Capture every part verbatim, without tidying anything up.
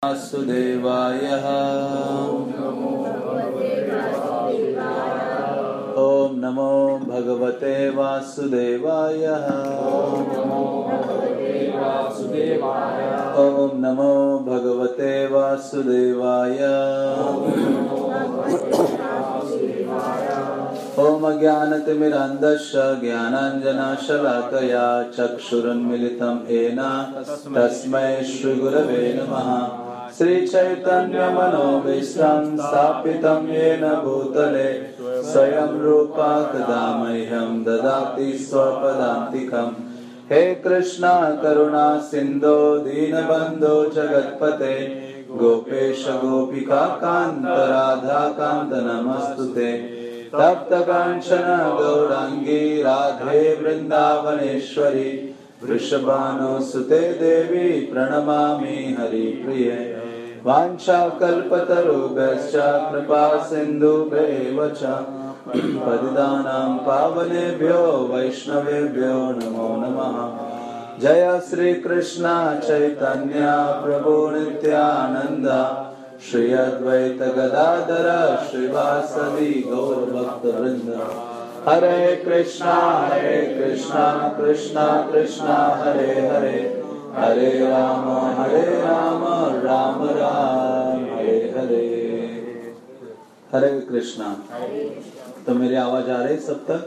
वासुदेवाय। ओम नमो भगवते वासुदेवाय। ओम नमो भगवते वासुदेवाय। ओम अज्ञानतिमिरान्धस्य ज्ञानाञ्जनशलाकया चक्षुरुन्मिलितं येन तस्मै श्रीगुरवे नमः। श्रीचैतन्यमनोभीष्टं स्थापितं येन भूतले स्वयं रूपा कदा मह्यं ददाति स्वपदान्तिकम्। हे कृष्णा करुणा सिन्धो दीनबन्धो जगत्पते गोपेश गोपिका कान्त राधा कान्त नमस्तुते। तप्त कांचन गौरांगी राधे वृंदावनेश्वरी वृषभानुसुते देवी प्रणमामि हरिप्रिये। वाञ्छाकल्पतरुभ्यश्च कृपा सिन्धुभ्येव च पतितानां पावनेभ्यो वैष्णवेभ्यो नमो नमः। जय श्री कृष्ण चैतन्य प्रभु नित्यानंद श्री अद्वैत गदाधर श्रीवासदि गौर भक्त वृंद। हरे कृष्णा हरे कृष्णा कृष्णा कृष्णा हरे हरे हरे राम हरे राम राम राम हरे हरे। हरे कृष्णा। तो मेरी आवाज आ रही सब तक?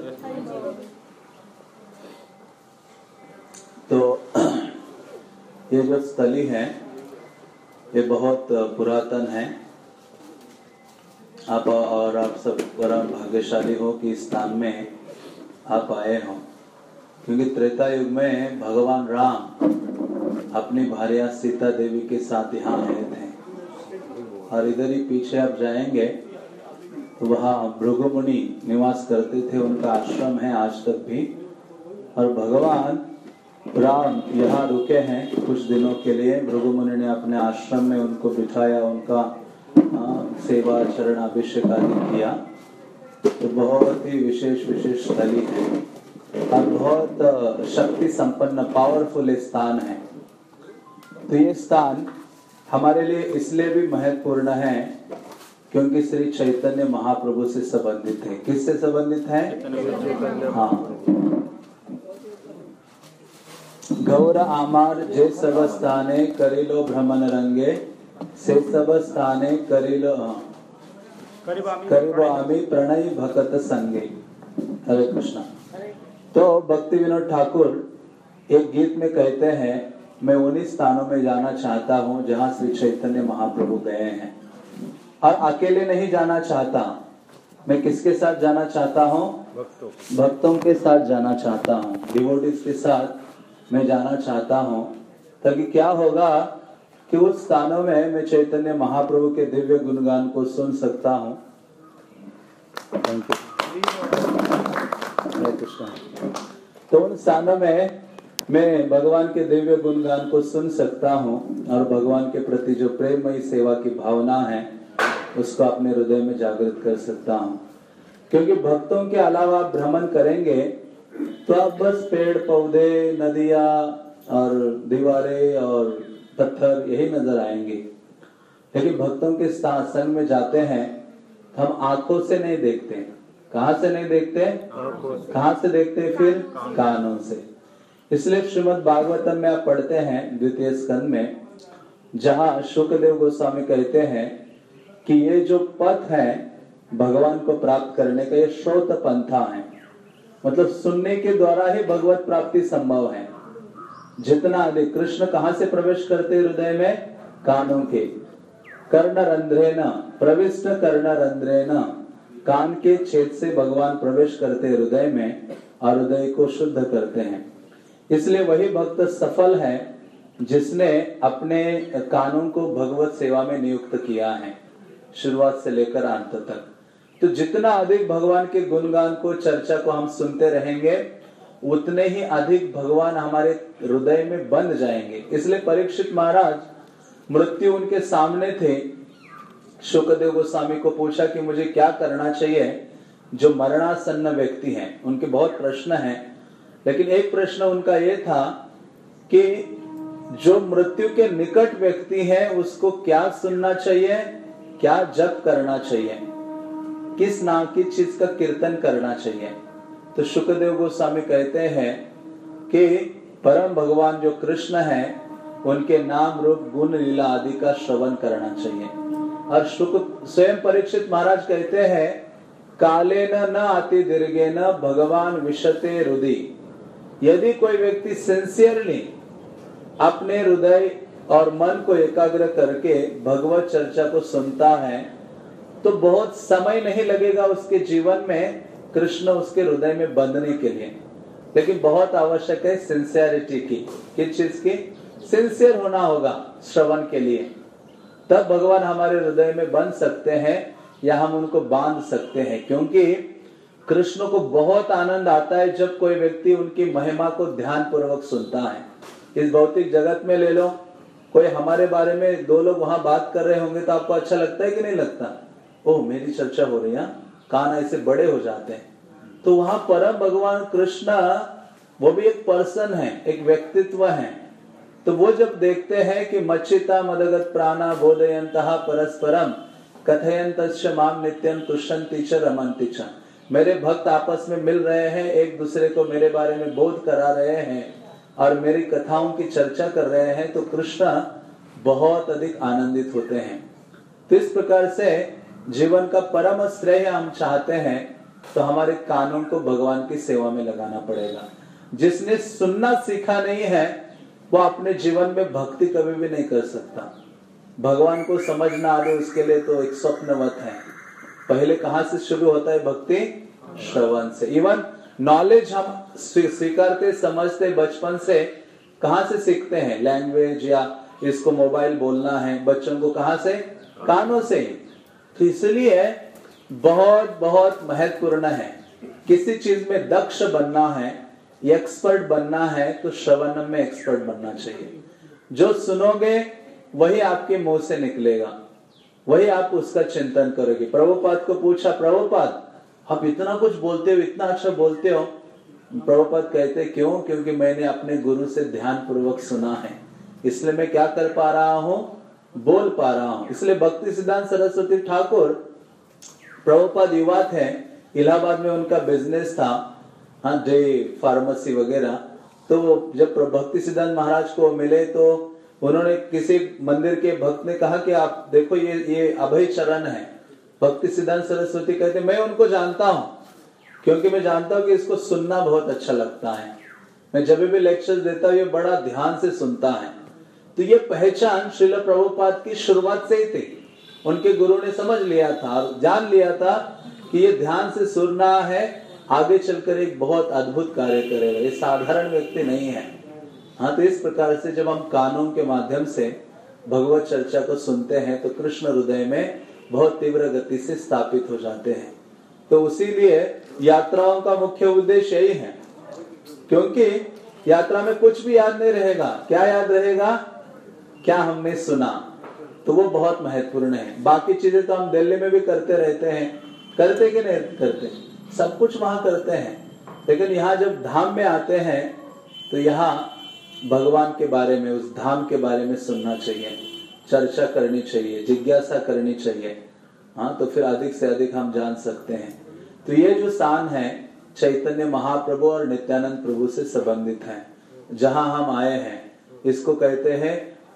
तो ये जो स्थली है ये बहुत पुरातन है। आप और आप सब बड़ा भाग्यशाली हो कि इस स्थान में आप आए हो, क्योंकि त्रेता युग में भगवान राम अपनी भार्या सीता देवी के साथ यहाँ आए थे। और इधर ही पीछे आप जाएंगे तो वहाँ भृगु मुनि निवास करते थे, उनका आश्रम है आज तक भी। और भगवान राम यहाँ रुके हैं कुछ दिनों के लिए। भृगु मुनि ने अपने आश्रम में उनको बिठाया, उनका आ, सेवा चरण अभिषेक आदि किया। तो बहुत ही विशेष विशेष स्थली है और बहुत शक्ति संपन्न पावरफुल स्थान है। तो ये स्थान हमारे लिए इसलिए भी महत्वपूर्ण है क्योंकि श्री चैतन्य महाप्रभु से संबंधित है। किससे संबंधित है? हाँ। गौर आमार जे सब स्थाने करिलो भ्रमण रंगे से सब स्थाने करिलो करिबो आमी प्रणय भक्त संगे। हरे कृष्णा। तो भक्ति विनोद ठाकुर एक गीत में कहते हैं, मैं उन्हीं स्थानों में जाना चाहता हूँ जहाँ श्री चैतन्य महाप्रभु गए हैं। और अकेले नहीं जाना चाहता, मैं किसके साथ जाना चाहता हूँ? भक्तों भक्तों के साथ जाना चाहता हूँ, डिवोटीज के साथ मैं जाना चाहता हूँ। ताकि क्या होगा कि उस स्थानों में मैं चैतन्य महाप्रभु के दिव्य गुणगान को सुन सकता हूँ। तो उन स्थानों में मैं भगवान के दिव्य गुणगान को सुन सकता हूँ और भगवान के प्रति जो प्रेममयी सेवा की भावना है उसको अपने हृदय में जागृत कर सकता हूँ। क्योंकि भक्तों के अलावा आप भ्रमण करेंगे तो आप बस पेड़ पौधे नदियाँ और दीवारें और पत्थर यही नजर आएंगे। लेकिन भक्तों के संग में जाते हैं तो हम आंखों से नहीं देखते। कहाँ से नहीं देखते? कहाँ से देखते? फिर कानों से। इसलिए श्रीमद् भागवतम में आप पढ़ते हैं द्वितीय स्कंद में, जहाँ शुकदेव गोस्वामी कहते हैं कि ये जो पथ है भगवान को प्राप्त करने का, ये श्रोत पंथा है। मतलब सुनने के द्वारा ही भगवत प्राप्ति संभव है। जितना अधिक कृष्ण कहाँ से प्रवेश करते हृदय में? कानों के। कर्ण रंध्रेन प्रविष्ट कर्ण रंध्रेन, कान के छेद से भगवान प्रवेश करते हृदय में और हृदय को शुद्ध करते हैं। इसलिए वही भक्त सफल है जिसने अपने कानों को भगवत सेवा में नियुक्त किया है, शुरुआत से लेकर अंत तक। तो जितना अधिक भगवान के गुणगान को चर्चा को हम सुनते रहेंगे उतने ही अधिक भगवान हमारे हृदय में बंध जाएंगे। इसलिए परीक्षित महाराज, मृत्यु उनके सामने थे, शुकदेव गोस्वामी को पूछा कि मुझे क्या करना चाहिए। जो मरणासन्न व्यक्ति हैं उनके बहुत प्रश्न हैं, लेकिन एक प्रश्न उनका ये था कि जो मृत्यु के निकट व्यक्ति है उसको क्या सुनना चाहिए, क्या जप करना चाहिए, किस नाम की चीज का कीर्तन करना चाहिए। तो शुकदेव गोस्वामी कहते हैं कि परम भगवान जो कृष्ण है उनके नाम रूप गुण लीला आदि का श्रवण करना चाहिए। और शुक स्वयं परीक्षित महाराज कहते हैं काले न न अति दीर्घे न भगवान विशते हृदय। यदि कोई व्यक्ति सिंसियरली अपने हृदय और मन को एकाग्र करके भगवत चर्चा को सुनता है तो बहुत समय नहीं लगेगा उसके जीवन में कृष्ण उसके हृदय में बंधने के लिए। लेकिन बहुत आवश्यक है सिंसियरिटी की। किस चीज की? सिंसियर होना होगा श्रवण के लिए, तब भगवान हमारे हृदय में बंध सकते हैं या हम उनको बांध सकते हैं। क्योंकि कृष्ण को बहुत आनंद आता है जब कोई व्यक्ति उनकी महिमा को ध्यान पूर्वक सुनता है। इस भौतिक जगत में ले लो, कोई हमारे बारे में दो लोग वहां बात कर रहे होंगे तो आपको अच्छा लगता है कि नहीं लगता? ओह मेरी चर्चा हो रही है, कान ऐसे बड़े हो जाते हैं। तो वहां परम भगवान कृष्ण वो भी एक पर्सन है, एक व्यक्तित्व है। तो वो जब देखते हैं कि मच्चिता मदगत प्राणा बोधयन्तः परस्परम कथयन्तश्च माम नित्यं तुष्यन्ति च रमन्ति च। मेरे भक्त आपस में मिल रहे हैं, एक दूसरे को मेरे बारे में बोध करा रहे हैं और मेरी कथाओं की चर्चा कर रहे हैं, तो कृष्ण बहुत अधिक आनंदित होते हैं। तो इस प्रकार से जीवन का परम श्रेय हम चाहते हैं तो हमारे कानों को भगवान की सेवा में लगाना पड़ेगा। जिसने सुनना सीखा नहीं है वो अपने जीवन में भक्ति कभी भी नहीं कर सकता। भगवान को समझना आगे उसके लिए तो एक स्वप्नवत है। पहले कहां से शुरू होता है भक्ति? श्रवण से। इवन नॉलेज हम स्वीकारते समझते बचपन से, कहां से सीखते हैं? लैंग्वेज या इसको मोबाइल बोलना है बच्चों को कहां से? कानों से। तो इसलिए बहुत बहुत महत्वपूर्ण है। किसी चीज में दक्ष बनना है, एक्सपर्ट बनना है तो श्रवण में एक्सपर्ट बनना चाहिए। जो सुनोगे वही आपके मुंह से निकलेगा, वही आप उसका चिंतन करोगे। प्रभुपाद को पूछा, प्रभुपाद आप इतना कुछ बोलते हो, इतना अच्छा बोलते हो। प्रभुपाद कहते क्यों? क्योंकि मैंने अपने गुरु से ध्यान पूर्वक सुना है, इसलिए मैं क्या कर पा रहा हूं? बोल पा रहा हूं। इसलिए भक्ति सिद्धांत सरस्वती ठाकुर प्रभुपाद युवा थे, इलाहाबाद में उनका बिजनेस था, हाँ डे फार्मेसी वगैरह। तो जब भक्ति सिद्धांत महाराज को मिले तो उन्होंने किसी मंदिर के भक्त ने कहा कि आप देखो ये ये अभय चरण है। भक्ति सिद्धांत सरस्वती कहते मैं उनको जानता हूं क्योंकि मैं जानता हूं कि इसको सुनना बहुत अच्छा लगता है। मैं जब भी लेक्चर देता हूं ये बड़ा ध्यान से सुनता है। तो ये पहचान श्रील प्रभुपाद की शुरुआत से ही थी। उनके गुरु ने समझ लिया था, जान लिया था कि ये ध्यान से सुनना है, आगे चलकर एक बहुत अद्भुत कार्य करेगा, ये साधारण व्यक्ति नहीं है। हाँ, तो इस प्रकार से जब हम कानों के माध्यम से भगवत चर्चा को सुनते हैं तो कृष्ण हृदय में बहुत तीव्र गति से स्थापित हो जाते हैं। तो उसीलिए यात्राओं का मुख्य उद्देश्य यही है, क्योंकि यात्रा में कुछ भी याद नहीं रहेगा। क्या याद रहेगा? क्या हमने सुना, तो वो बहुत महत्वपूर्ण है। बाकी चीजें तो हम दिल्ली में भी करते रहते हैं, करते कि नहीं करते? सब कुछ वहां करते हैं, लेकिन यहाँ जब धाम में आते हैं तो यहाँ भगवान के बारे में, उस धाम के बारे में सुनना चाहिए, चर्चा करनी चाहिए, जिज्ञासा करनी चाहिए। हाँ, तो फिर अधिक से अधिक हम जान सकते हैं। तो ये जो स्थान है चैतन्य महाप्रभु और नित्यानंद प्रभु से संबंधित है। जहां हम आए हैं इसको कहते हैं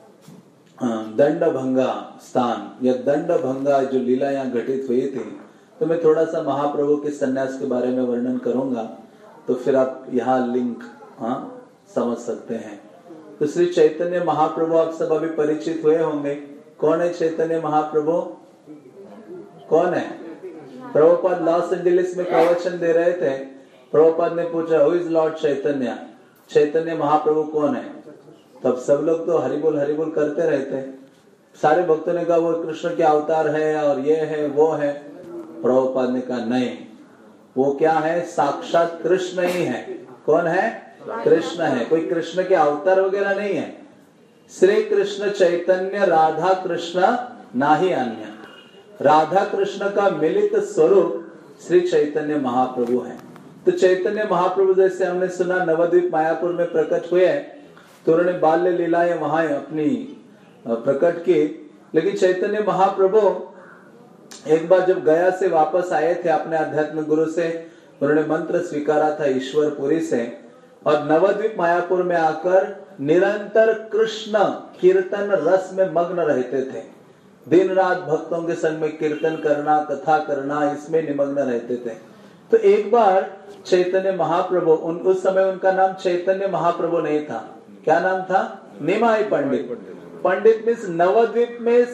दंड भंगा स्थान, या दंड भंगा जो लीला यहाँ घटित हुई थी। तो मैं थोड़ा सा महाप्रभु के सन्यास के बारे में वर्णन करूंगा, तो फिर आप यहाँ लिंक हाँ समझ सकते हैं। तो श्री चैतन्य महाप्रभु आप सब अभी परिचित हुए होंगे। कौन है चैतन्य महाप्रभु? कौन है? प्रभुपाद लॉस एंजलिस में प्रवचन दे रहे थे। प्रभुपाद ने पूछा who is lord Chaitanya? Chaitanya Mahaprabhu कौन है? तब सब लोग तो हरि बोल हरि बोल करते रहते। सारे भक्तों ने कहा वो कृष्ण के अवतार है और ये है वो है। प्रभुपाद ने कहा नहीं, वो क्या है? साक्षात कृष्ण ही है। कौन है? कृष्ण है। कोई कृष्ण के अवतार वगैरह नहीं है। श्री कृष्ण चैतन्य राधा कृष्ण नाही अन्य। राधा कृष्ण का मिलित स्वरूप श्री चैतन्य महाप्रभु है। तो चैतन्य महाप्रभु जैसे हमने सुना नवद्वीप मायापुर में प्रकट हुए, तो उन्होंने बाल्य लीलाएं वहां अपनी प्रकट की। लेकिन चैतन्य महाप्रभु एक बार जब गया से वापस आए थे अपने आध्यात्मिक गुरु से, उन्होंने मंत्र स्वीकारा था ईश्वरपुरी से, और नवद्वीप मायापुर में आकर निरंतर कृष्ण कीर्तन रस में मग्न रहते थे। दिन रात भक्तों के संग में कीर्तन करना, कथा करना, इसमें निमग्न रहते थे। तो एक बार चैतन्य महाप्रभु, उन उस समय उनका नाम चैतन्य महाप्रभु नहीं था, क्या नाम था? निमाई पंडित। पंडित मीन्स नवद्वीप में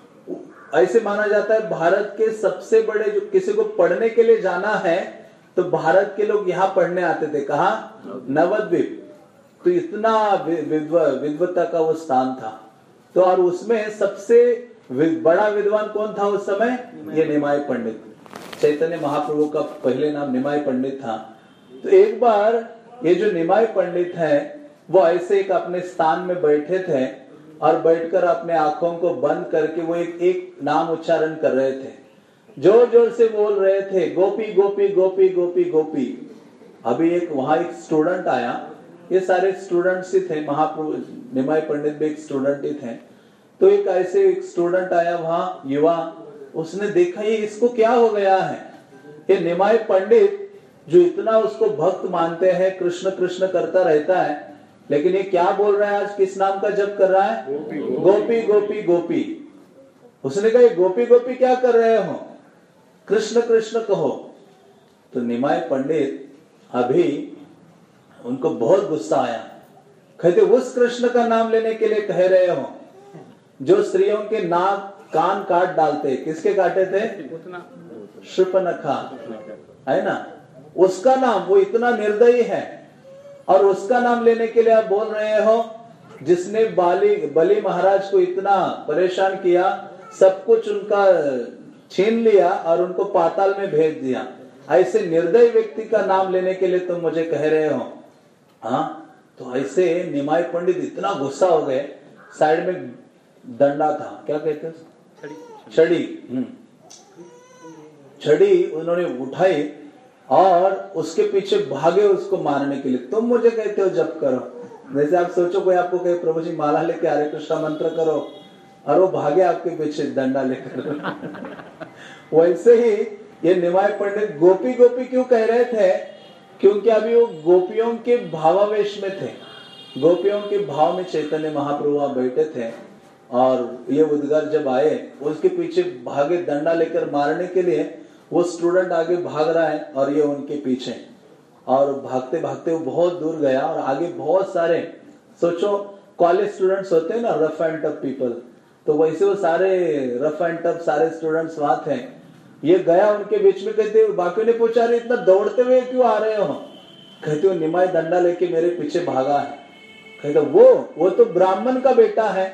ऐसे माना जाता है भारत के सबसे बड़े, जो किसी को पढ़ने के लिए जाना है तो भारत के लोग यहाँ पढ़ने आते थे। कहा? नवद्वीप। तो इतना विद्व विद्वता का वो स्थान था। तो और उसमें सबसे बड़ा विद्वान कौन था उस समय? ये निमाई पंडित। चैतन्य महाप्रभु का पहले नाम निमाई पंडित था। तो एक बार ये जो निमाई पंडित है वो ऐसे एक अपने स्थान में बैठे थे और बैठकर अपने आंखों को बंद करके वो एक एक नाम उच्चारण कर रहे थे, जोर जोर से बोल रहे थे, गोपी गोपी गोपी गोपी गोपी। अभी एक वहां एक स्टूडेंट आया, ये सारे स्टूडेंट्स ही थे, महाप्रभु निमाई पंडित भी एक स्टूडेंट ही थे। तो एक ऐसे एक स्टूडेंट आया वहां, युवा, उसने देखा ये इसको क्या हो गया है। ये निमाई पंडित जो इतना उसको भक्त मानते हैं, कृष्ण कृष्ण करता रहता है, लेकिन ये क्या बोल रहा है आज? किस नाम का जप कर रहा है? गोपी गोपी गोपी गोपी। उसने कहा ये गोपी गोपी क्या कर रहे हो, कृष्ण कृष्ण कहो। तो निमाई पंडित अभी उनको बहुत गुस्सा आया, कहते उस कृष्ण का नाम लेने के लिए कह रहे हो जो स्त्रियों के नाक कान काट डालते। किसके काटे थे? शूर्पणखा, है ना, उसका नाम। वो इतना निर्दयी है और उसका नाम लेने के लिए आप बोल रहे हो, जिसने बाली बलि महाराज को इतना परेशान किया, सब कुछ उनका छीन लिया और उनको पाताल में भेज दिया। ऐसे निर्दयी व्यक्ति का नाम लेने के लिए तुम मुझे कह रहे हो? हाँ। तो ऐसे निमाई पंडित इतना गुस्सा हो गए, साइड में डंडा था, क्या कहते हैं, छड़ी, छड़ी उन्होंने उठाई और उसके पीछे भागे उसको मारने के लिए। तुम मुझे कहते हो जप करो। जैसे आप सोचो कोई आपको कहे प्रभु जी माला लेके हरे कृष्णा मंत्र करो, और वो भागे आपके पीछे डंडा लेकर। वैसे ही ये निमाई पंडित गोपी गोपी क्यों कह रहे थे? क्योंकि अभी वो गोपियों के भावावेश में थे, गोपियों के भाव में चैतन्य महाप्रभु वहां बैठे थे। और ये उद्गार जब आए, उसके पीछे भागे डंडा लेकर मारने के लिए। वो स्टूडेंट आगे भाग रहा है और ये उनके पीछे, और भागते भागते वो बहुत दूर गया और आगे बहुत सारे, सोचो कॉलेज स्टूडेंट्स होते हैं ना, रफ एंड टफ पीपल, तो वैसे वो सारे रफ एंड टफ सारे स्टूडेंट्स वहां थे। ये गया उनके बीच में, कहते बाकी ने पूछा रहे इतना दौड़ते हुए क्यों आ रहे हो? कहते हो निमाई डंडा लेके मेरे पीछे भागा है। कहते वो वो तो ब्राह्मण का बेटा है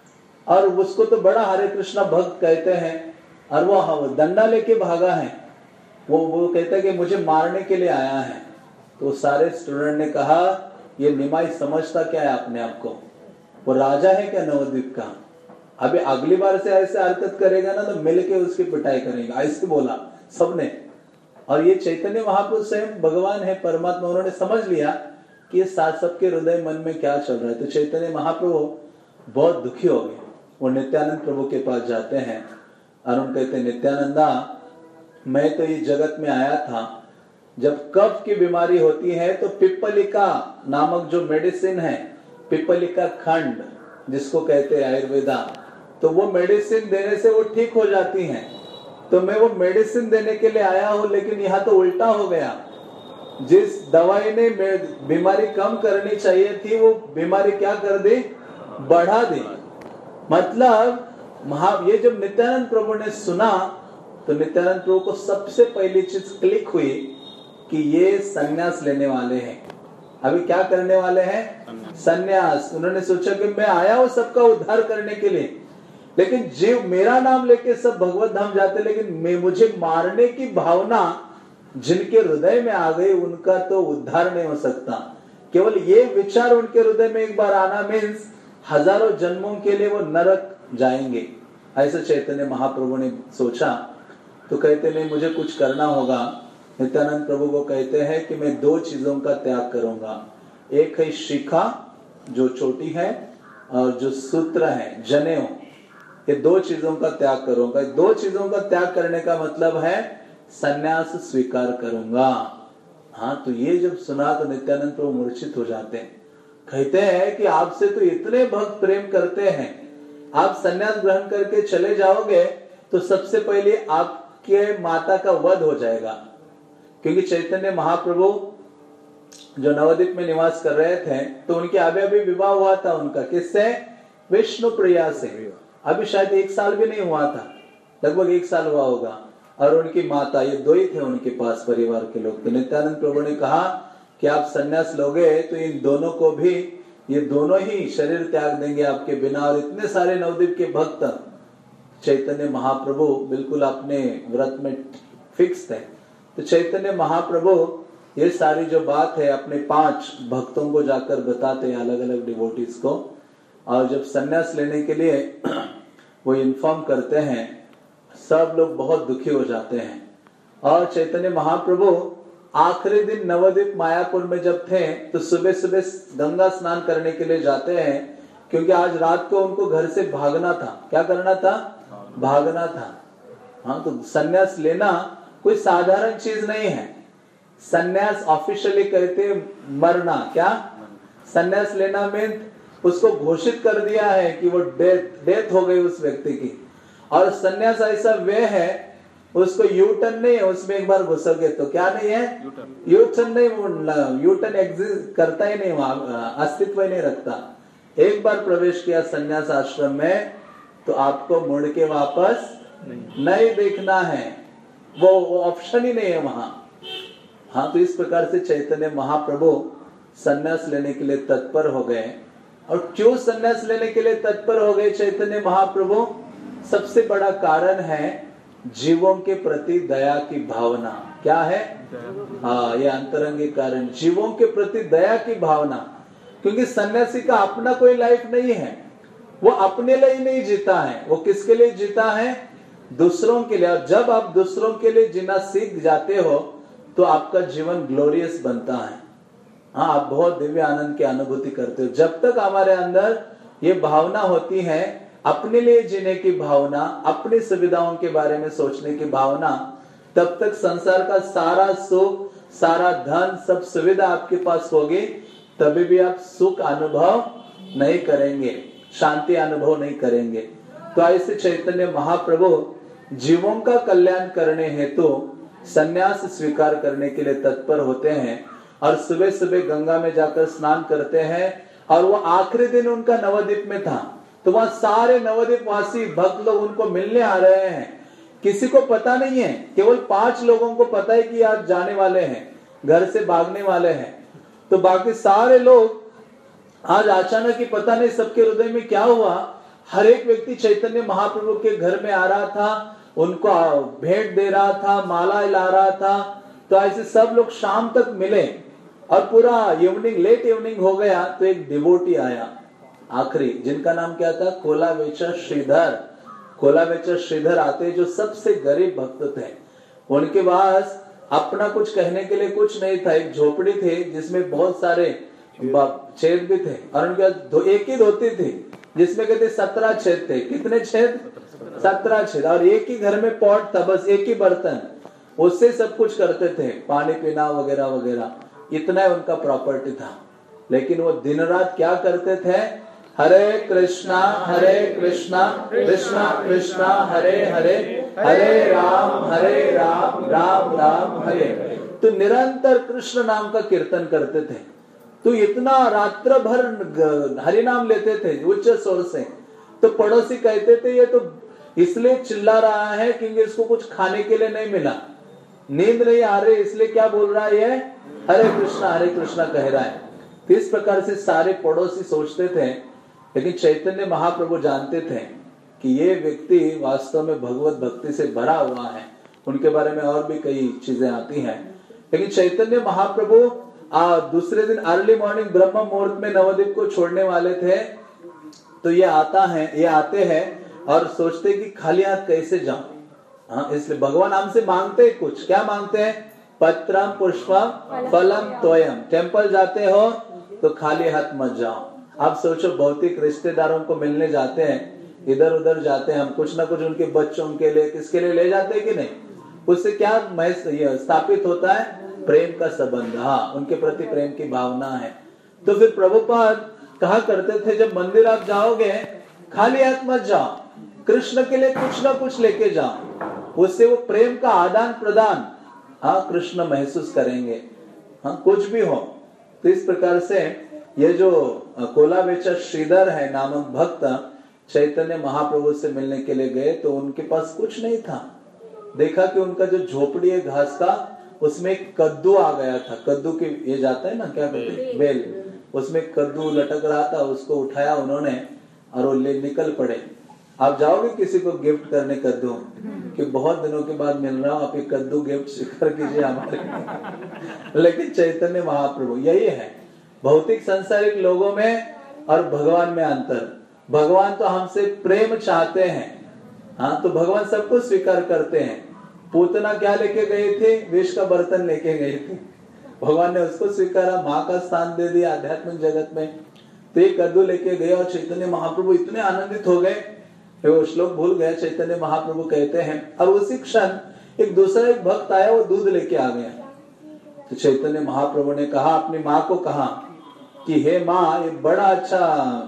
और उसको तो बड़ा हरे कृष्णा भक्त कहते हैं, और वो डंडा लेके भागा है। वो वो कहता है कि मुझे मारने के लिए आया है। तो सारे स्टूडेंट ने कहा ये निमाई समझता क्या है अपने आप को, वो राजा है क्या नवद्वीप का? अभी अगली बार से ऐसे हरकत करेगा ना तो मिलके उसकी पिटाई करेगा, ऐसे बोला सबने। और ये चैतन्य महाप्रभु स्वयं भगवान है, परमात्मा, उन्होंने समझ लिया कि ये साथ सबके हृदय मन में क्या चल रहा है। तो चैतन्य महाप्रभु बहुत दुखी हो गए। वो नित्यानंद प्रभु के पास जाते हैं और उन कहते, नित्यानंदा मैं तो इस जगत में आया था, जब कफ की बीमारी होती है तो पिप्पलिका नामक जो मेडिसिन है, पिप्पलिका खंड जिसको कहते हैं आयुर्वेदा, तो वो मेडिसिन देने से वो ठीक हो जाती हैं। तो मैं वो मेडिसिन देने के लिए आया हूं, लेकिन यहाँ तो उल्टा हो गया। जिस दवाई ने बीमारी कम करनी चाहिए थी, वो बीमारी क्या कर दी, बढ़ा दी। मतलब महा ये जब नित्यानंद प्रभु ने सुना तो नित्यानंद प्रभु को सबसे पहली चीज क्लिक हुई कि ये संन्यास लेने वाले हैं। अभी क्या करने वाले हैं? संन्यास। उन्होंने सोचा कि मैं आया हूं सबका उद्धार करने के लिए, लेकिन जीव मेरा नाम लेके सब भगवत धाम जाते, लेकिन मैं मुझे मारने की भावना जिनके हृदय में आ गई उनका तो उद्धार नहीं हो सकता। केवल ये विचार उनके हृदय में एक बार आना मीन्स हजारों जन्मों के लिए वो नरक जाएंगे। ऐसा चैतन्य महाप्रभु ने सोचा। तो कहते नहीं मुझे कुछ करना होगा। नित्यानंद प्रभु को कहते हैं कि मैं दो चीजों का त्याग करूंगा, एक है शिखा जो चोटी है और जो सूत्र है जनेऊ, ये दो चीजों का त्याग करूंगा। दो चीजों का त्याग करने का मतलब है सन्यास स्वीकार करूंगा। हाँ, तो ये जब सुना तो नित्यानंद प्रभु मूर्छित हो जाते हैं। कहते हैं कि आपसे तो इतने भक्त प्रेम करते हैं, आप सन्यास ग्रहण करके चले जाओगे तो सबसे पहले आपके माता का वध हो जाएगा। क्योंकि चैतन्य महाप्रभु जो नवद्वीप में निवास कर रहे थे तो उनके अभी अभी विवाह हुआ था उनका, किससे? विष्णु प्रिया से। अभी शायद एक साल भी नहीं हुआ था, लगभग एक साल हुआ होगा। और उनकी माता, ये दो ही थे उनके पास परिवार के लोग। तो नित्यानंद प्रभु ने कहा कि आप सन्यास लोगे तो इन दोनों को भी, ये दोनों ही शरीर त्याग देंगे आपके बिना। और इतने सारे नवद्वीप के भक्त, चैतन्य महाप्रभु बिल्कुल अपने व्रत में फिक्स थे। तो चैतन्य महाप्रभु ये सारी जो बात है अपने पांच भक्तों को जाकर बताते हैं, अलग अलग डिवोटीज को। और जब सन्यास लेने के लिए वो इन्फॉर्म करते हैं, सब लोग बहुत दुखी हो जाते हैं। और चैतन्य महाप्रभु आखिरी दिन नवद्वीप मायापुर में जब थे तो सुबह सुबह गंगा स्नान करने के लिए जाते हैं, क्योंकि आज रात को उनको घर से भागना था। क्या करना था? भागना था। हाँ, तो सन्यास लेना कोई साधारण चीज नहीं है। सन्यास ऑफिशियली कहते मरना। क्या? सन्यास लेना मीन उसको घोषित कर दिया है कि वो डेथ डेथ हो गई उस व्यक्ति की। और सन्यास ऐसा वे है, उसको यू टर्न नहीं है, उसमें एक बार घुसोगे तो क्या नहीं है? यू टर्न नहीं, यू टर्न एग्जिस्ट करता ही नहीं, वहां अस्तित्व ही नहीं रखता। एक बार प्रवेश किया सन्यास आश्रम में तो आपको मुड़ के वापस नहीं, नहीं देखना है, वो ऑप्शन ही नहीं है वहां। हाँ, तो इस प्रकार से चैतन्य महाप्रभु सन्यास लेने के लिए तत्पर हो गए। और क्यों सन्यास लेने के लिए तत्पर हो गए चैतन्य महाप्रभु? सबसे बड़ा कारण है जीवों के प्रति दया की भावना। क्या है? हाँ, ये अंतरंगिक कारण, जीवों के प्रति दया की भावना। क्योंकि सन्यासी का अपना कोई लाइफ नहीं है, वो अपने लिए ही नहीं जीता है, वो किसके लिए जीता है? दूसरों के लिए। और जब आप दूसरों के लिए जीना सीख जाते हो तो आपका जीवन ग्लोरियस बनता है। हाँ, आप बहुत दिव्य आनंद की अनुभूति करते हो। जब तक हमारे अंदर ये भावना होती है, अपने लिए जीने की भावना, अपनी सुविधाओं के बारे में सोचने की भावना, तब तक संसार का सारा सुख, सारा धन, सब सुविधा आपके पास होगी, तभी भी आप सुख अनुभव नहीं करेंगे, शांति अनुभव नहीं करेंगे। तो ऐसे चैतन्य महाप्रभु जीवों का कल्याण करने हेतु सन्यास स्वीकार करने के लिए तत्पर होते हैं। और सुबह सुबह गंगा में जाकर स्नान करते हैं। और वो आखिरी दिन उनका नवद्वीप में था, तो वहां सारे नवद्वीप वासी भक्त लोग उनको मिलने आ रहे हैं। किसी को पता नहीं है, केवल पांच लोगों को पता है कि आज जाने वाले हैं, घर से भागने वाले हैं। तो बाकी सारे लोग आज अचानक ही पता नहीं सबके हृदय में क्या हुआ, हर एक व्यक्ति चैतन्य महाप्रभु के घर में आ रहा था, उनको भेंट दे रहा था, माला ला रहा था। तो ऐसे सब लोग शाम तक मिले और पूरा इवनिंग, लेट इवनिंग हो गया तो एक डिवोटी आया आखिरी, जिनका नाम क्या था? कोलावेचर श्रीधर। कोलावेचर श्रीधर आते जो सबसे गरीब भक्त थे। उनके पास अपना कुछ कहने के लिए कुछ नहीं था, एक झोपड़ी थी जिसमें बहुत सारे छेद भी थे। और उनके एक ही धोती थी जिसमें कहते सत्रह छेद थे। कितने छेद? सत्रह छेद। और एक ही घर में पॉट था, बस एक ही बर्तन, उससे सब कुछ करते थे, पानी पीना वगैरह वगैरह, इतना ही उनका प्रॉपर्टी था। लेकिन वो दिन रात क्या करते थे? हरे कृष्णा हरे कृष्णा कृष्णा कृष्णा हरे हरे, हरे राम हरे राम राम राम हरे हरे। तो निरंतर कृष्ण नाम का कीर्तन करते थे। तो इतना रात्र भर हरि नाम लेते थे उच्च स्वर से। तो पड़ोसी कहते थे ये तो इसलिए चिल्ला रहा है क्योंकि इसको कुछ खाने के लिए नहीं मिला, नींद नहीं आ रही, इसलिए क्या बोल रहा है? ये हरे कृष्णा हरे कृष्णा कह रहा है। तो इस प्रकार से सारे पड़ोसी सोचते थे। लेकिन चैतन्य महाप्रभु जानते थे कि ये व्यक्ति वास्तव में भगवत भक्ति से भरा हुआ है। उनके बारे में और भी कई चीजें आती हैं। लेकिन चैतन्य महाप्रभु आ, दूसरे दिन अर्ली मॉर्निंग ब्रह्म मुहूर्त में नवद्वीप को छोड़ने वाले थे। तो ये आता है ये आते हैं और सोचते कि खाली हाथ कैसे जाऊं। हाँ, इसलिए भगवान हमसे मांगते हैं कुछ। क्या मांगते हैं? पत्रम पुष्पम फलम तोयम। टेम्पल जाते हो तो खाली हाथ मत जाओ, आप सोचो, भौतिक रिश्तेदारों को मिलने जाते हैं, इधर उधर जाते हैं हम, कुछ ना कुछ उनके बच्चों के लिए, किसके लिए ले जाते हैं कि नहीं? उससे क्या स्थापित होता है? प्रेम का संबंध। हाँ, उनके प्रति प्रेम की भावना है। तो फिर प्रभुपाद कहा करते थे, जब मंदिर आप जाओगे खाली हाथ मत जाओ, कृष्ण के लिए कुछ ना कुछ लेके जाओ, उससे वो प्रेम का आदान प्रदान हाँ कृष्ण महसूस करेंगे। हाँ, कुछ भी हो। तो इस प्रकार से ये जो कोलावेचा श्रीधर है नामक भक्त चैतन्य महाप्रभु से मिलने के लिए गए, तो उनके पास कुछ नहीं था। देखा कि उनका जो झोपड़ी है घास का, उसमें एक कद्दू आ गया था। कद्दू के ये जाता है ना, क्या कहते हैं, बेल, उसमें कद्दू लटक रहा था। उसको उठाया उन्होंने और वो ले निकल पड़े। आप जाओगे किसी को गिफ्ट करने कद्दू, कि बहुत दिनों के बाद मिल रहा हूं, आप एक कद्दू गिफ्ट स्वीकार कीजिए हमारे। लेकिन चैतन्य महाप्रभु यही है, भौतिक संसारिक लोगों में और भगवान में अंतर। भगवान तो हमसे प्रेम चाहते हैं। हाँ, तो भगवान सबको स्वीकार करते हैं। पूतना क्या लेके गई थी? विष का बर्तन लेके गई थी। भगवान ने उसको स्वीकारा, माँ का स्थान दे दिया आध्यात्मिक जगत में। तो ये कद्दू लेके गए और चैतन्य महाप्रभु इतने आनंदित हो गए, वो श्लोक भूल गए। चैतन्य महाप्रभु कहते हैं, और उसी क्षण एक दूसरा एक भक्त आया, वो दूध लेके आ गया। तो चैतन्य महाप्रभु ने कहा, अपनी माँ को कहा कि हे माँ, ये बड़ा अच्छा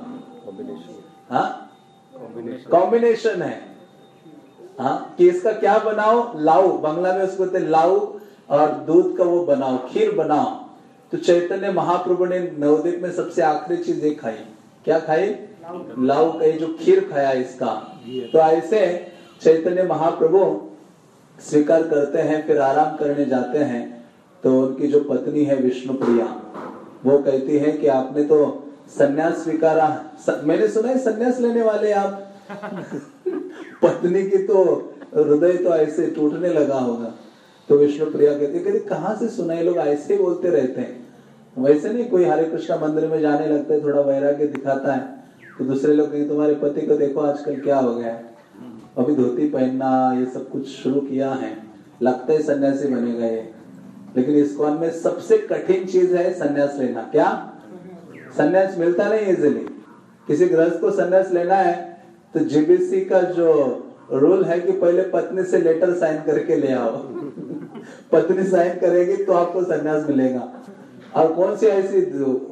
कॉम्बिनेशन है, हाँ, कि इसका क्या बनाओ, लाऊ, बंगला में उसको कहते लाऊ, और दूध का वो बनाओ, खीर बनाओ। तो चैतन्य महाप्रभु ने नवद्वीप में सबसे आखिरी चीज ये खाई। क्या खाई? लाऊ का जो खीर खाया इसका। तो ऐसे चैतन्य महाप्रभु स्वीकार करते हैं, फिर आराम करने जाते हैं। तो उनकी जो पत्नी है विष्णुप्रिया, वो कहती है कि आपने तो सन्यास स्वीकारा। स... मैंने सुना है सन्यास लेने वाले आप। पत्नी की तो हृदय तो ऐसे टूटने लगा होगा। तो विष्णुप्रिया कहती है, कहाँ से सुना, ये लोग ऐसे बोलते रहते हैं। वैसे नहीं, कोई हरे कृष्णा मंदिर में जाने लगता है, थोड़ा वैराग्य दिखाता है, तो दूसरे लोग कहें तुम्हारे पति को देखो आजकल क्या हो गया है, अभी धोती पहनना ये सब कुछ शुरू किया है, लगता है सन्यासी बने गए। लेकिन इस्कॉन में सबसे कठिन चीज है सन्यास लेना। क्या? सन्यास मिलता नहीं इजीली। किसी गृहस्थ को सन्यास लेना है तो जीबीसी का जो रूल है कि पहले पत्नी से लेटर साइन करके ले आओ। पत्नी साइन करेगी तो आपको सन्यास मिलेगा। और कौन सी ऐसी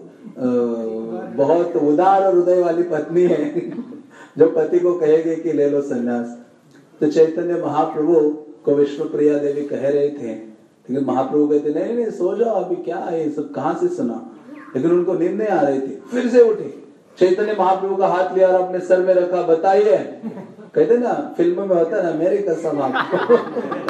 बहुत उदार और हृदय वाली पत्नी है जो पति को कहेगी कि ले लो सन्यास। तो चैतन्य महाप्रभु को विष्णुप्रिया देवी कह रहे थे, लेकिन महाप्रभु कहते नहीं नहीं सो जाओ, अभी क्या है ये सब, कहाँ से सुना। लेकिन उनको नींद नहीं आ रही थी, फिर से उठी, चैतन्य महाप्रभु का हाथ लिया और अपने सर में रखा, बताइए। कहते ना फिल्म में होता ना, मेरी कसम आपको।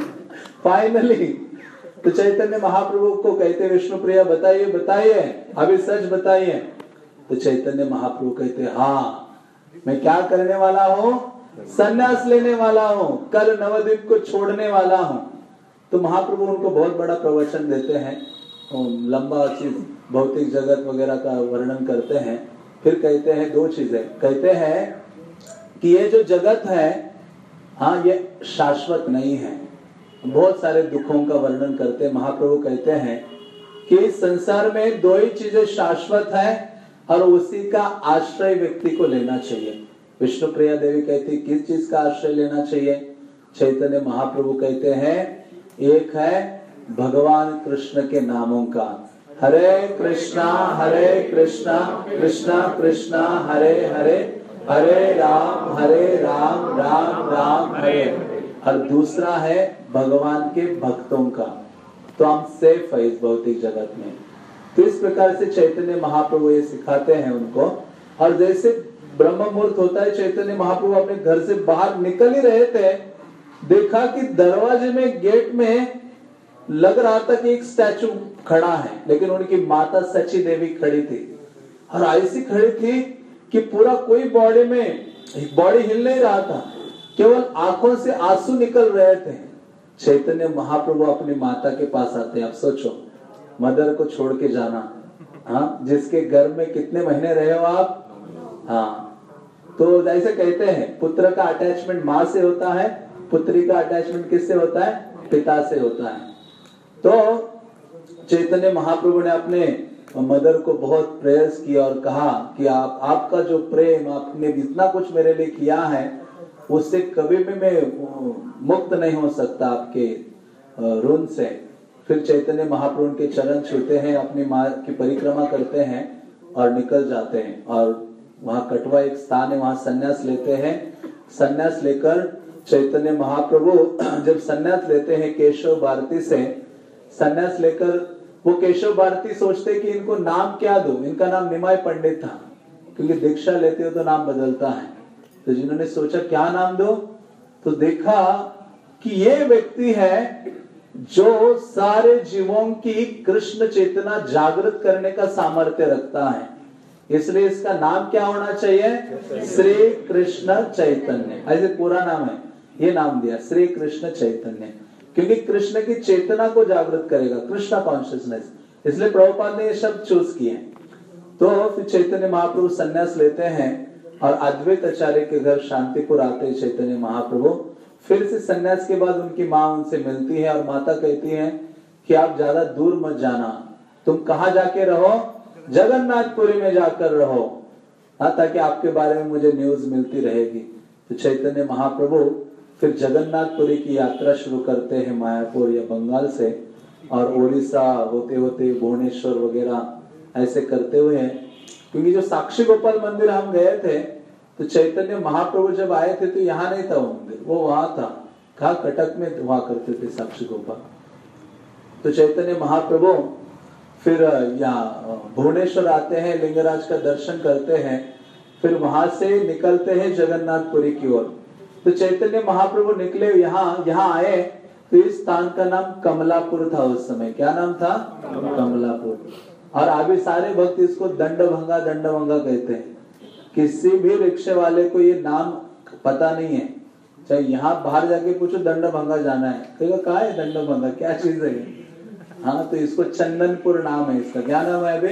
फाइनली तो चैतन्य महाप्रभु को कहते विष्णुप्रिया बताइए बताइए, अभी सच बताइए। तो चैतन्य महाप्रभु कहते हाँ, मैं क्या करने वाला हूँ, सन्यास लेने वाला हूँ, कल नवद्वीप को छोड़ने वाला हूँ। तो महाप्रभु उनको बहुत बड़ा प्रवचन देते हैं, लंबा चीज भौतिक जगत वगैरह का वर्णन करते हैं। फिर कहते हैं दो चीजें, कहते हैं कि ये जो जगत है हाँ ये शाश्वत नहीं है। बहुत सारे दुखों का वर्णन करते हैं। महाप्रभु कहते हैं कि इस संसार में दो ही चीजें शाश्वत है और उसी का आश्रय व्यक्ति को लेना चाहिए। विष्णुप्रिया देवी कहती किस चीज का आश्रय लेना चाहिए? चैतन्य महाप्रभु कहते हैं एक है भगवान कृष्ण के नामों का, हरे कृष्णा हरे कृष्णा कृष्णा कृष्णा हरे हरे, हरे राम हरे राम राम राम हरे। और दूसरा है भगवान के भक्तों का, तो हम सेफ है इस भौतिक जगत में। तो इस प्रकार से चैतन्य महाप्रभु ये सिखाते हैं उनको। और जैसे ब्रह्म मुहूर्त होता है, चैतन्य महाप्रभु अपने घर से बाहर निकल ही रहे थे, देखा कि दरवाजे में गेट में लग रहा था कि एक स्टैचू खड़ा है, लेकिन उनकी माता सची देवी खड़ी थी। और ऐसी खड़ी थी कि पूरा कोई बॉडी में बॉडी हिल नहीं रहा था, केवल आंखों से आंसू निकल रहे थे। चैतन्य महाप्रभु अपनी माता के पास आते हैं। आप सोचो, मदर को छोड़ के जाना, हाँ, जिसके घर में कितने महीने रहे हो आप, हाँ। तो ऐसे कहते हैं पुत्र का अटैचमेंट माँ से होता है, पुत्री का अटैचमेंट किससे होता है? पिता से होता है। तो चैतन्य महाप्रभु ने अपने मदर को बहुत प्रेयर्स किया और कहा कि आप आपका जो प्रेम, आपने जितना कुछ मेरे लिए किया है उससे कभी भी मैं मुक्त नहीं हो सकता आपके ऋण से। फिर चैतन्य महाप्रभु उनके चरण छूते हैं, अपनी माँ की परिक्रमा करते हैं और निकल जाते हैं। और वहाँ कटवा एक स्थान है, वहाँ संन्यास लेते हैं। संन्यास लेकर चैतन्य महाप्रभु जब संन्यास लेते हैं केशव भारती से, संन्यास लेकर वो केशव भारती सोचते कि इनको नाम क्या दूं। इनका नाम निमाय पंडित था, क्योंकि दीक्षा लेते हो तो नाम बदलता है। तो जिन्होंने सोचा क्या नाम दो, तो देखा कि ये व्यक्ति है जो सारे जीवों की कृष्ण चेतना जागृत करने का सामर्थ्य रखता है, इसलिए इसका नाम क्या होना चाहिए, श्री कृष्ण चैतन्य। ऐसे पूरा नाम है, ये नाम दिया श्री कृष्ण चैतन्य, क्योंकि कृष्ण की चेतना को जागृत करेगा, कृष्ण कॉन्शियसनेस। इसलिए प्रभुपाद ने ये शब्द चूज किए। तो फिर चैतन्य महाप्रभु संन्यास लेते हैं और अद्वैत आचार्य के घर शांतिपुर आते हैं चैतन्य महाप्रभु। फिर से संन्यास के बाद उनकी माँ उनसे मिलती है और माता कहती है कि आप ज्यादा दूर मत जाना, तुम कहाँ जाके रहो, जगन्नाथपुरी में जाकर रहो, हाँ, ताकि आपके बारे में मुझे न्यूज मिलती रहेगी। तो चैतन्य महाप्रभु फिर जगन्नाथपुरी की यात्रा शुरू करते हैं मायापुर या बंगाल से, और ओडिशा होते होते भुवनेश्वर वगैरह ऐसे करते हुए हैं। क्योंकि जो साक्षी गोपाल मंदिर हम गए थे, तो चैतन्य महाप्रभु जब आए थे तो यहाँ नहीं था वो मंदिर, वो वहां था, कहा कटक में हुआ करते थे साक्षी गोपाल। तो चैतन्य महाप्रभु फिर यहाँ भुवनेश्वर आते हैं, लिंगराज का दर्शन करते हैं, फिर वहां से निकलते हैं जगन्नाथपुरी की ओर। तो चैतन्य महाप्रभु निकले, यहाँ यहाँ आए तो इस स्थान का नाम कमलापुर था उस समय। क्या नाम था? कमलापुर। और अभी सारे भक्त इसको दंडभंगा दंडभंगा कहते हैं। किसी भी रिक्शे वाले को ये नाम पता नहीं है, चाहे यहाँ बाहर जाके पूछो दंडभंगा जाना है, कहेगा कहाँ है दंडभंगा, क्या चीज है? हाँ, तो इसको चंदनपुर नाम है इसका। क्या नाम है अभी?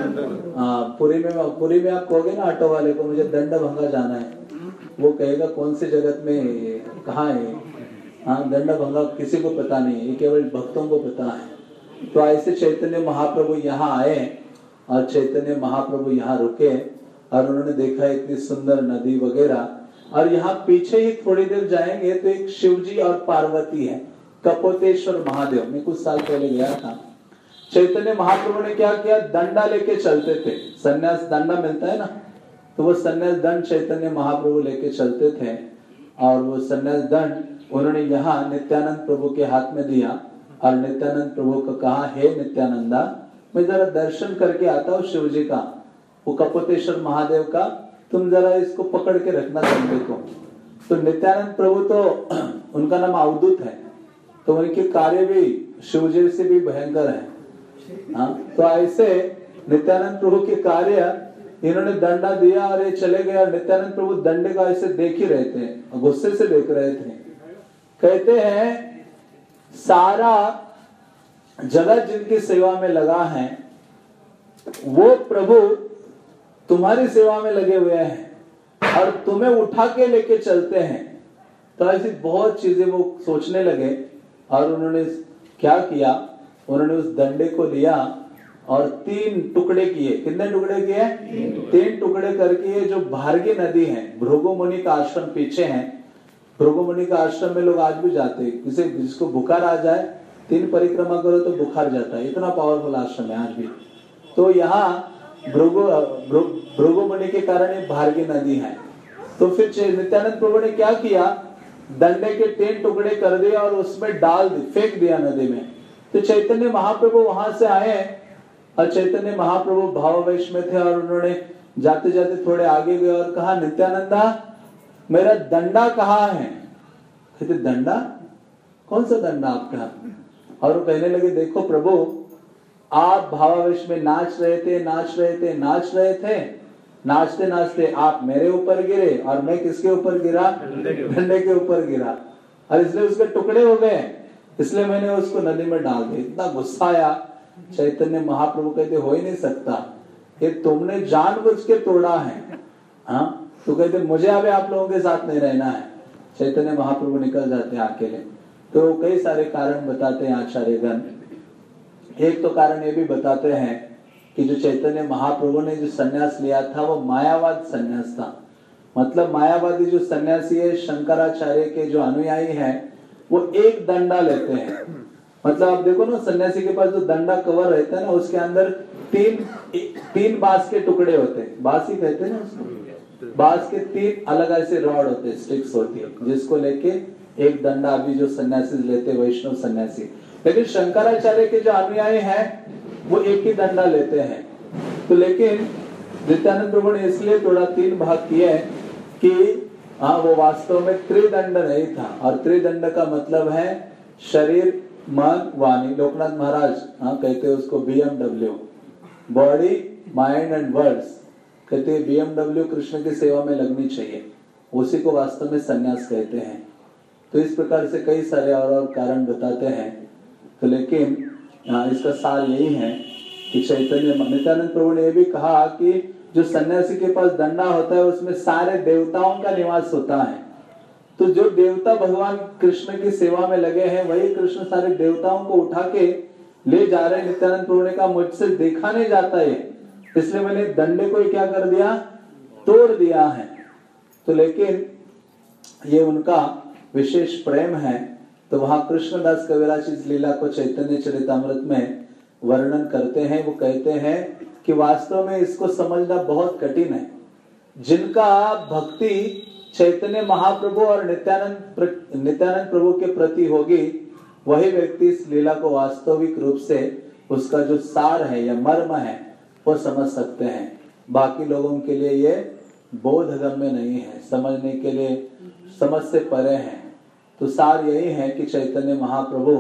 हाँ, पुरी में पुरी में आप कहोगे ना ऑटो वाले को मुझे दंडभंगा जाना है, वो कहेगा कौन से जगत में कहाँ है? हाँ, दंडभंगा किसी को पता नहीं है, ये केवल भक्तों को पता है। तो ऐसे चैतन्य महाप्रभु यहाँ आए और चैतन्य महाप्रभु यहाँ रुके और उन्होंने देखा इतनी सुंदर नदी वगैरह। और यहाँ पीछे ही थोड़ी देर जाएंगे तो एक शिवजी और पार्वती है, कपोतेश्वर महादेव। मैं कुछ साल पहले गया था। चैतन्य महाप्रभु ने क्या किया, दंडा लेके चलते थे, संन्यास दंडा मिलता है ना, तो वो संन्यास दंड चैतन्य महाप्रभु लेके चलते थे। और वो संन्यास दंड उन्होंने यहाँ नित्यानंद प्रभु के हाथ में दिया और नित्यानंद प्रभु को कहा, हे नित्यानंदा, मैं जरा दर्शन करके आता हूँ शिव जी का, वो कपोतेश्वर महादेव का, तुम जरा इसको पकड़ के रखना डंडे को। तो नित्यानंद प्रभु तो उनका नाम अवधूत है, तो उनके कार्य भी शिव जी से भी भयंकर है। हाँ, तो ऐसे नित्यानंद प्रभु के कार्य, इन्होंने दंडा दिया और ये चले गए। नित्यानंद प्रभु दंडे का ऐसे देख ही रहे थे, गुस्से से देख रहे थे। कहते हैं सारा जगत जिनकी सेवा में लगा है वो प्रभु तुम्हारी सेवा में लगे हुए हैं और तुम्हें उठा के लेके चलते हैं। तो ऐसी बहुत चीजें वो सोचने लगे और उन्होंने क्या किया, उन्होंने उस दंडे को लिया और तीन टुकड़े किए। कितने टुकड़े किए? तीन टुकड़े करके जो भारगी नदी है, भृगु मुनि का आश्रम पीछे है, भृगु मुनि का आश्रम में लोग आज भी जाते हैं। किसी जिसको बुखार आ जाए, तीन परिक्रमा करो तो बुखार जाता है, इतना पावरफुल आश्रम है आज भी। तो यहाँ भृगु भृगु मुनि के कारण ये भारगी नदी है। तो फिर नित्यानंद प्रभु ने क्या किया, दंडे के तीन टुकड़े कर दिया और उसमें डाल फेंक दिया नदी में। तो चैतन्य महाप्रभु वहां से आए और चैतन्य महाप्रभु भावावेश में थे और उन्होंने जाते जाते थोड़े आगे गए और कहा, नित्यानंदा, मेरा दंडा कहाँ है? कहते दंडा? कौन सा दंडा आपका? और वो कहने लगे, देखो प्रभु, आप भावावेश में नाच रहे थे नाच रहे थे नाच रहे थे नाचते नाचते आप मेरे ऊपर गिरे और मैं किसके ऊपर गिरा? डंडे के ऊपर गिरा, और इसलिए उसके टुकड़े हो गए, इसलिए मैंने उसको नदी में डाल दिया। इतना गुस्सा आया। चैतन्य महाप्रभु कहते, हो ही नहीं सकता, ये तुमने जानबूझ के तोड़ा है। हाँ, तो कहते मुझे अभी आप लोगों के साथ नहीं रहना है। चैतन्य महाप्रभु निकल जाते हैं अकेले। तो कई सारे कारण बताते हैं आचार्यगण। एक तो कारण ये भी बताते हैं कि जो चैतन्य महाप्रभु ने जो सन्यास लिया था वो मायावाद सन्यास था। मतलब मायावादी जो सन्यासी है, शंकराचार्य के जो अनुयायी हैं, वो एक दंडा लेते हैं। मतलब आप देखो ना, सन्यासी के पास जो दंडा कवर रहता है ना, उसके अंदर तीन तीन बांस के टुकड़े होते हैं, बांस ही कहते हैं ना उसको, बांस के तीन अलग ऐसे रॉड होते हैं, स्टिक्स होती है, जिसको लेके एक दंडा अभी जो सन्यासी लेते, वैष्णव सन्यासी। लेकिन शंकराचार्य के जो अनुयायी हैं वो एक ही दंडा लेते हैं। तो लेकिन नित्यानंद प्रभु ने इसलिए थोड़ा तीन भाग किए कि हाँ, वो वास्तव में त्रिदंड नहीं था। और त्रिदंड का मतलब है शरीर, मन, वाणी। लोकनाथ महाराज हाँ कहते हैं उसको B M W, body, mind and words. कहते हैं बी एम डब्ल्यू कृष्ण की सेवा में लगनी चाहिए, उसी को वास्तव में सन्यास कहते हैं। तो इस प्रकार से कई सारे और और कारण बताते हैं। तो लेकिन हाँ, इसका सार यही है कि चैतन्य नित्यानंद प्रभु ने यह भी कहा कि जो सन्यासी के पास दंडा होता है उसमें सारे देवताओं का निवास होता है। तो जो देवता भगवान कृष्ण की सेवा में लगे हैं, वही कृष्ण सारे देवताओं को उठा के ले जा रहे हैं। नित्यानंद प्रभु ने कहा मुझसे देखा नहीं जाता है, इसलिए मैंने दंडे को क्या कर दिया, तोड़ दिया है। तो लेकिन ये उनका विशेष प्रेम है। तो वहां कृष्णदास कविराज इस लीला को चैतन्य चरितामृत में वर्णन करते हैं। वो कहते हैं कि वास्तव में इसको समझना बहुत कठिन है। जिनका भक्ति चैतन्य महाप्रभु और नित्यानंद नित्यानंद प्रभु के प्रति होगी, वही व्यक्ति इस लीला को वास्तविक रूप से उसका जो सार है या मर्म है वो समझ सकते हैं। बाकी लोगों के लिए ये बोधगम्य नहीं है, समझने के लिए समझ से परे है। तो सार यही है कि चैतन्य महाप्रभु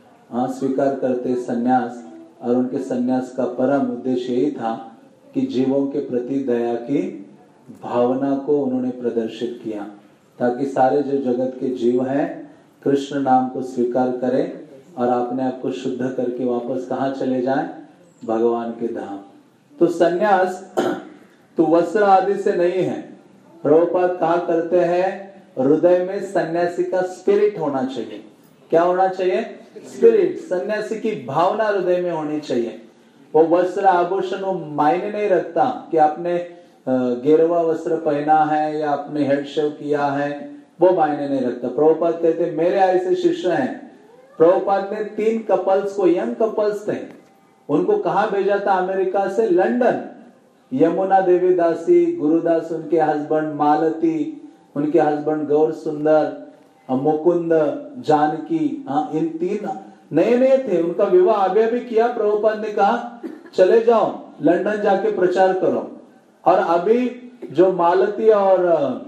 स्वीकार करते सन्यास, और उनके सन्यास का परम उद्देश्य यही था कि जीवों के प्रति दया की भावना को उन्होंने प्रदर्शित किया, ताकि सारे जो जगत के जीव हैं कृष्ण नाम को स्वीकार करें और अपने आप को शुद्ध करके वापस कहाँ चले जाएं, भगवान के धाम। तो सन्यास तो वस्त्र आदि से नहीं है। प्रभुपाद कहा करते हैं हृदय में सन्यासी का स्पिरिट होना चाहिए। क्या होना चाहिए? स्पिरिट, सन्यासी की भावना हृदय में होनी चाहिए। वो वस्त्र आभूषण वो मायने नहीं रखता कि आपने गेरुआ वस्त्र पहना है या आपने हेड शेव किया है, वो मायने नहीं रखता। प्रभुपाद कहते मेरे ऐसे शिष्य हैं। प्रभुपाद ने तीन कपल्स को, यंग कपल्स थे, उनको कहा भेजा था अमेरिका से लंदन। यमुना देवी दासी, गुरुदास उनके हस्बैंड, मालती उनके हस्बैंड, गौर सुंदर, मुकुंद, जानकी, हाँ इन तीन नए नए थे। उनका विवाह अभी अभी किया। प्रभुपाद ने कहा चले जाओ लंदन जाके प्रचार करो। और अभी जो मालती और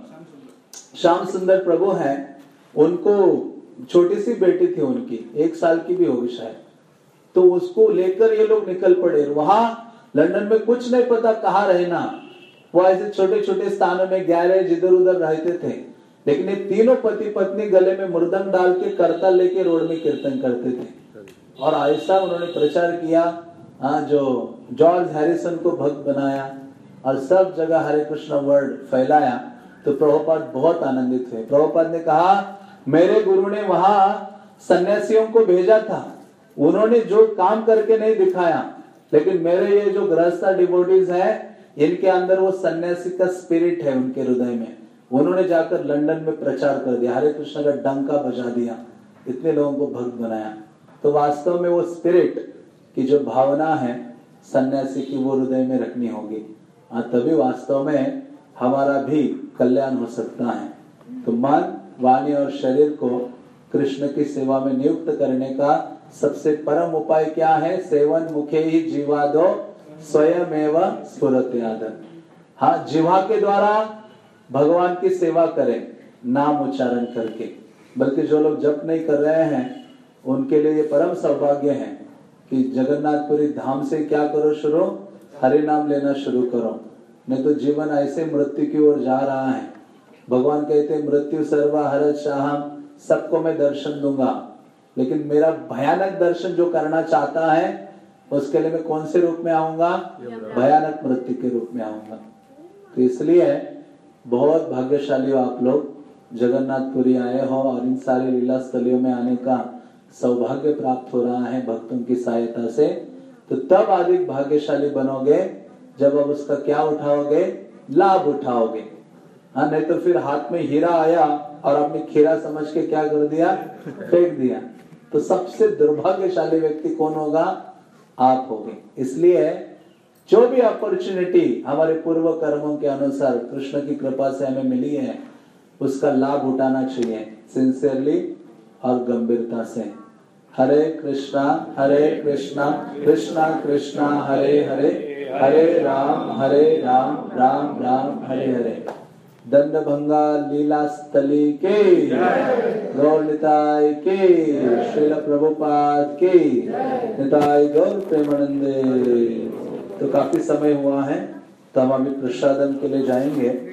श्याम सुंदर प्रभु हैं, उनको छोटी सी बेटी थी उनकी, एक साल की भी होगी शायद, तो उसको लेकर ये लोग निकल पड़े। वहां लंदन में कुछ नहीं पता कहाँ रहना, वो ऐसे छोटे छोटे स्थानों में गैरेज इधर उधर रहते थे। लेकिन ये तीनों पति पत्नी गले में मुर्दंग डाल के करताल लेके रोड में कीर्तन करते थे और ऐसा उन्होंने प्रचार किया। हाँ, जो जॉर्ज हैरिसन को भक्त बनाया और सब जगह हरे कृष्ण वर्ड फैलाया। तो प्रभुपाद बहुत आनंदित हुए। प्रभुपाद ने कहा मेरे गुरु ने वहां सन्यासियों को भेजा था, उन्होंने जो काम करके नहीं दिखाया, लेकिन मेरे ये जो गृहस्थ डिवोटीज है, इनके अंदर वो सन्यासी का स्पिरिट है उनके हृदय में। उन्होंने जाकर लंदन में प्रचार कर दिया, हरे कृष्ण का डंका बजा दिया, इतने लोगों को भक्त बनाया। तो वास्तव में वो स्पिरिट की जो भावना है सन्यासी की, वो हृदय में रखनी होगी, तभी वास्तव में हमारा भी कल्याण हो सकता है। तो मन, वाणी और शरीर को कृष्ण की सेवा में नियुक्त करने का सबसे परम उपाय क्या है? सेवन मुखे ही जीवादो स्वयं एवं स्फुरत्याद। हाँ, जीवा के द्वारा भगवान की सेवा करें नाम उच्चारण करके। बल्कि जो लोग जप नहीं कर रहे हैं उनके लिए ये परम सौभाग्य है कि जगन्नाथपुरी धाम से क्या करो शुरू, हरि नाम लेना शुरू करो। नहीं तो जीवन ऐसे मृत्यु की ओर जा रहा है। भगवान कहते हैं मृत्यु सर्वा हरत शाहम, सबको मैं दर्शन दूंगा, लेकिन मेरा भयानक दर्शन जो करना चाहता है उसके लिए मैं कौन से रूप में आऊंगा? भयानक मृत्यु के रूप में आऊंगा। तो इसलिए बहुत भाग्यशाली हो आप लोग, जगन्नाथपुरी आए हो और इन सारे लीला स्थलियों में आने का सौभाग्य प्राप्त हो रहा है भक्तों की सहायता से। तो तब अधिक भाग्यशाली बनोगे जब अब उसका क्या उठाओगे, लाभ उठाओगे। हाँ, नहीं तो फिर हाथ में हीरा आया और आपने खीरा समझ के क्या कर दिया, फेंक दिया। तो सबसे दुर्भाग्यशाली व्यक्ति कौन होगा, आप होगे। इसलिए जो भी अपॉर्चुनिटी हमारे पूर्व कर्मों के अनुसार कृष्ण की कृपा से हमें मिली है, उसका लाभ उठाना चाहिए सिंसियरली और गंभीरता से। हरे कृष्णा हरे कृष्णा कृष्णा कृष्णा हरे हरे, हरे राम हरे राम राम राम हरे हरे। दंडभंगा लीला स्थली के, गौर निताय के, श्रील प्रभुपाद के, निताय गौर प्रेमानंदे। तो काफी समय हुआ है, तो हम अभी प्रसादम के लिए जाएंगे।